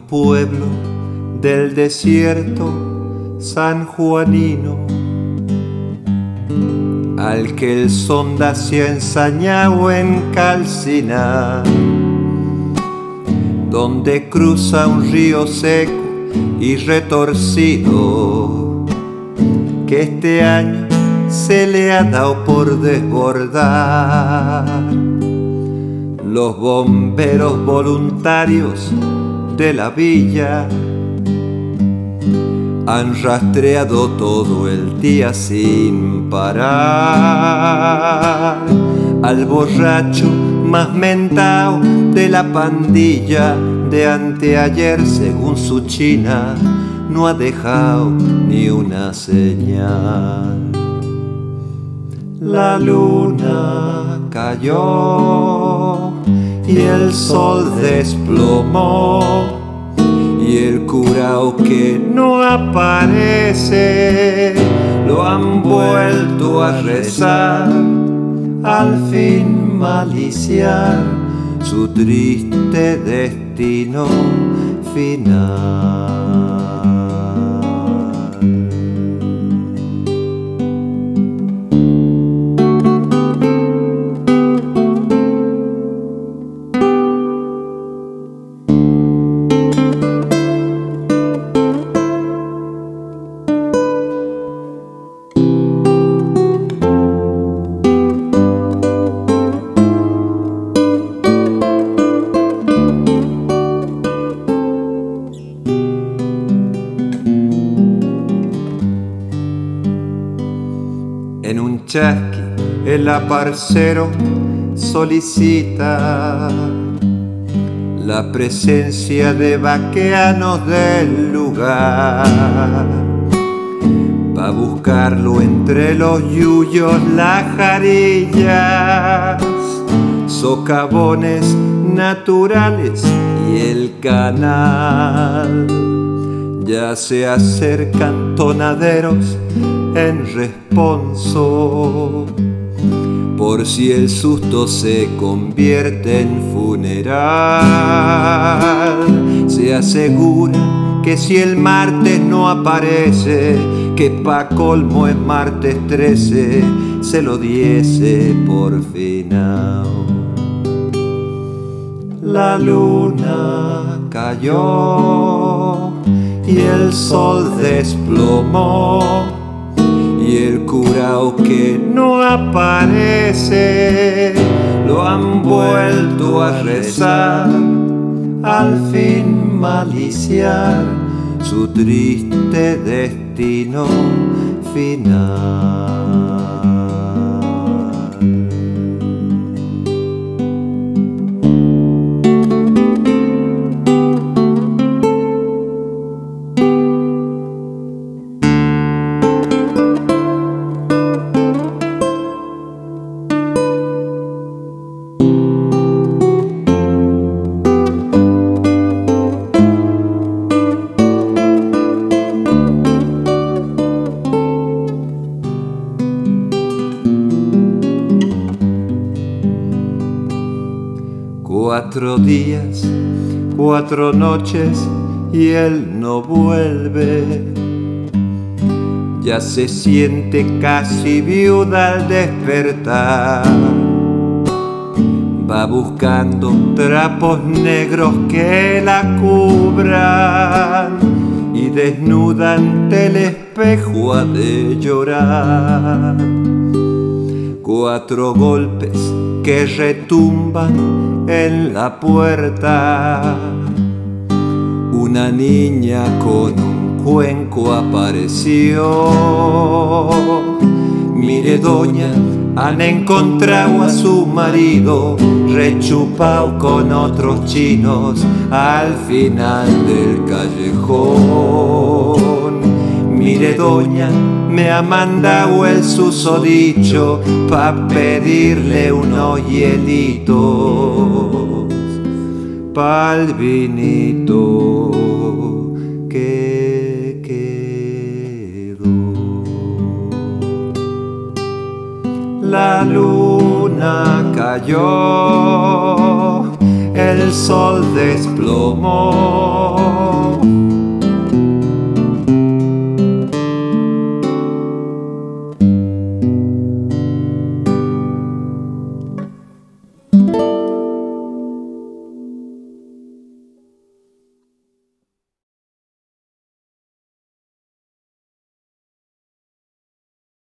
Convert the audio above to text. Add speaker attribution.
Speaker 1: pueblo del desierto sanjuanino, al que el sonda se ha ensañado en calcinar, donde cruza un río seco y retorcido, que este año se le ha dado por desbordar. Los bomberos voluntarios de la villa han rastreado todo el día sin parar al borracho más mentao de la pandilla de anteayer, según su china, no ha dejado ni una señal. La luna cayó y el sol desplomó, y el curao que no aparece lo han vuelto a rezar, al fin maliciar su triste destino final. En un chasqui el aparcero solicita la presencia de vaqueanos del lugar, pa' buscarlo entre los yuyos, las jarillas, socavones naturales y el canal. Ya se acercan tonaderos en responso, por si el susto se convierte en funeral. Se asegura que si el martes no aparece, que pa' colmo es martes 13, se lo diese por final. La luna cayó y el sol desplomó, y el curao que no aparece lo han vuelto a rezar, al fin maliciar su triste destino final. Cuatro días, 4 noches y él no vuelve. Ya se siente casi viuda al despertar. Va buscando trapos negros que la cubran, y desnuda ante el espejo ha de llorar. 4 golpes que retumban en la puerta. Una niña con un cuenco apareció. Mire doña, han encontrado a su marido rechupao con otros chinos al final del callejón. Mire doña, me ha mandado el susodicho pa' pedirle unos hielitos pa'l vinito que quedó. La luna cayó, el el sol desplomó.